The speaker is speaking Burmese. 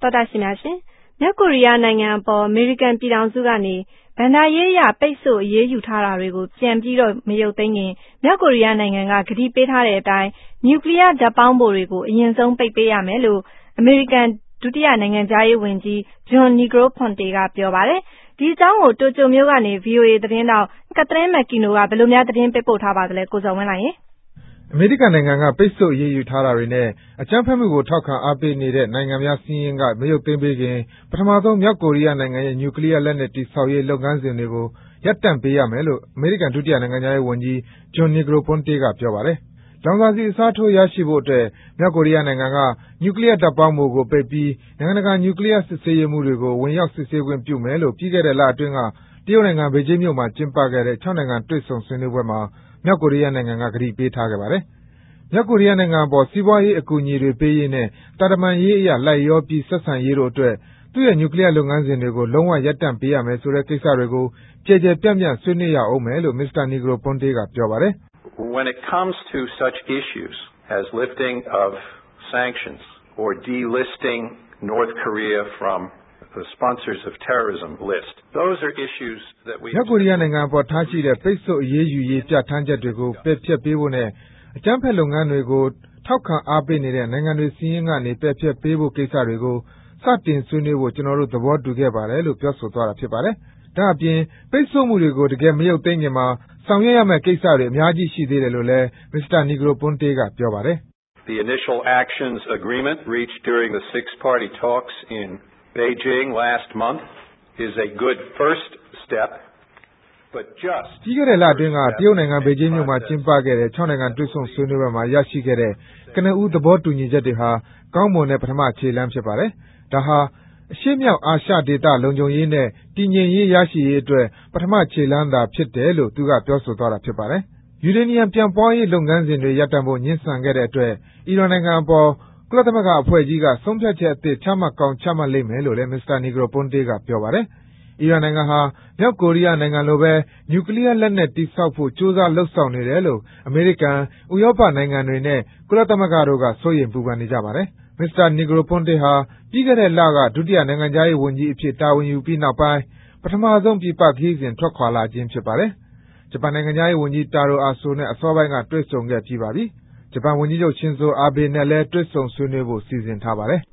သောတာရှင်များရှင်မြောက်ကိုရီးယားနိုင်ငံအပေါ်အမေရိကန်ပြည်ထောင်စုကနေဘဏ္ဍာရေးအရပိတ်ဆို့အရေးယူထားတာတွေကိုပြန်ပြီးတော့မရုပ်သိမ်းခင်မြောက်ကိုရီးယားနိုင်ငံကကတိပေးထားတဲ့အတိုင်းနျူကလ িয়ার ဓာတ်ပေါင်းဖိုတွေကိုအရင်ဆုံးပိတ်ပေးရမယ်လို့အမေရိကန်ဒုတိယနိုင်ငံခြားရေးဝန်ကြီး John Negroponte ကပြောပါတယ်။ဒီအကြောင်းကိုတိုကျိုမြို့ကနေ VOA သတင်းတောက် Catherine McKenna ကဘယ်လိုများသတင်းပေးပို့ထားပါသလဲကိုဇော်ဝင်းလှိုင်ရေအမေရိကန်နိုင်ငံကပိတ်ဆို့အရေးယူထားတာတွေနဲ့အကြမ်းဖက်မှုကိုထောက်ခံအားပေးနေတဲ့နိုင်ငံများစာရင်းကမရုပ်သိမ်းပေးခင်ပထမဆုံးမြောက်ကိုရီးယားနိုင်ငံရဲ့နျူကလ িয়ার လက်နက်တည်ဆောက်ရေးလုပ်ငန်းစဉ်တွေကိုရပ်တန့်ပေးရမယ်လို့အမေရိကန်ဒုတိယနိုင်ငံခြားရေးဝန်ကြီး John Negroponte ကပြောပါတယ်။လောင်စာဆီအစားထိုးရရှိဖို့အတွက်မြောက်ကိုရီးယားနိုင်ငံကနျူကလ িয়ার ဓာတ်ပေါင်းဖိုကိုပိတ်ပြီးနိုင်ငံတကာနျူကလ িয়ার စစ်ဆေးရေးမှူးတွေကိုဝင်ရောက်စစ်ဆေးခွင့်ပြုမယ်လို့ပြီးခဲ့တဲ့လအတွင်းကတရုတ်နိုင်ငံဘေဂျင်းမြို့မှာကျင်းပခဲ့တဲ့6နိုင်ငံတွေ့ဆုံဆွေးနွေးပွဲမှာမြောက်ကိုရီးယားနိုင်ငံကကတိပေးထားခဲ့ပါတယ်။မြောက်ကိုရီးယားနိုင်ငံအပေါ်စီးပွားရေးအကူအညီတွေပေးရေးနဲ့သံတမန်ရေးအရလိုက်လျောပြီးဆက်ဆံရေးတို့အတွက်သူ့ရဲ့နျူကလ িয়ার လုပ်ငန်းစဉ်တွေကိုလုံးဝရပ်တန့်ပေးရမယ်ဆိုတဲ့ကိစ္စတွေကိုကျယ်ကျယ်ပြန့်ပြန့်ဆွေးနွေးရဦးမယ်လို့မစ္စတာ Negroponte ကပြောပါတယ်။ When it comes to such issues as lifting of sanctions or delisting North Korea from the sponsors of terrorism list. Those are issues that we မြောက်ကိုရီးယားနိုင်ငံအပေါ်ထားရှိတဲ့ပိတ်ဆို့အရေးယူရေးပြဋ္ဌာန်းချက်တွေကိုပယ်ဖျက်ပေးဖို့နဲ့အကြမ်းဖက်လုပ်ငန်းတွေကိုထောက်ခံအားပေးနေတဲ့နိုင်ငံတွေစာရင်းကနေပယ်ဖျက်ပေးဖို့ကိစ္စတွေကိုစတင်ဆွေးနွေးဖို့ကျွန်တော်တို့သဘောတူခဲ့ပါတယ်လို့ပြောဆိုသွားတာဖြစ်ပါတယ်။ဒါ့အပြင်ပိတ်ဆို့မှုတွေကိုတကယ်မရုပ်သိမ်းခင်မှာဆောင်ရွက်ရမယ့်ကိစ္စတွေအများကြီးရှိသေးတယ်လို့လည်းမစ္စတာ Negroponte ကပြောပါတယ်။ The initial actions agreement reached during the six-party talks in Beijing last month is a good first step, but just ပြီးခဲ့တဲ့လအတွင်းကတရုတ်နိုင်ငံဘေဂျင်းမြို့မှာကျင်းပခဲ့တဲ့6နိုင်ငံတွေ့ဆုံဆွေးနွေးပွဲမှာရရှိခဲ့တဲ့ကနဦးသဘောတူညီချက်တွေဟာကောင်းမွန်တဲ့ပထမခြေလှမ်းဖြစ်ပါတယ်။ဒါဟာအရှေ့မြောက်အာရှဒေသလုံခြုံရေးနဲ့တည်ငြိမ်ရေးရရှိရေးအတွက်ပထမခြေလှမ်းသာဖြစ်တယ်လို့သူကပြောဆိုသွားတာဖြစ်ပါတယ်။ယူရေနီယံပြန်ပွားရေးလုပ်ငန်းစဉ်တွေရပ်တန့်ဖို့ငြင်းဆန်ခဲ့တဲ့အတွက်အီရန်နိုင်ငံအပေါ်ကုလသမဂ္ဂအဖွဲ့ကြီးကဆုံးဖြတ်ချက်အသစ်ချမှတ်ကောင်းချမှတ်လိမ့်မယ်လို့လည်းမစ္စတာ Negroponte ကပြောပါတယ်။အီရန်နိုင်ငံဟာမြောက်ကိုရီးယားနိုင်ငံလိုပဲနျူကလ িয়ার လက်နက်တည်ဆောက်ဖို့ကြိုးစားလုပ်ဆောင်နေတယ်လို့အမေရိကန်၊ဥရောပနိုင်ငံတွေနဲ့ကုလသမဂ္ဂတို့ကစိုးရိမ်ပူပန်နေကြပါတယ်။မစ္စတာ Negroponte ဟာပြီးခဲ့တဲ့လကဒုတိယနိုင်ငံခြားရေးဝန်ကြီးအဖြစ်တာဝန်ယူပြီးနောက်ပိုင်းပထမဆုံးပြည်ပခရီးစဉ်ထွက်ခွာလာခြင်းဖြစ်ပါတယ်။ဂျပန်နိုင်ငံခြားရေးဝန်ကြီး Taro Aso နဲ့အစောပိုင်းကတွေ့ဆုံခဲ့ပြီးပါပြီ။ဂျပန်ဝန်ကြီးချုပ် Shinzo Abe နဲ့လည်းတွေ့ဆုံဆွေးနွေးဖို့စီစဉ်ထားပါတယ်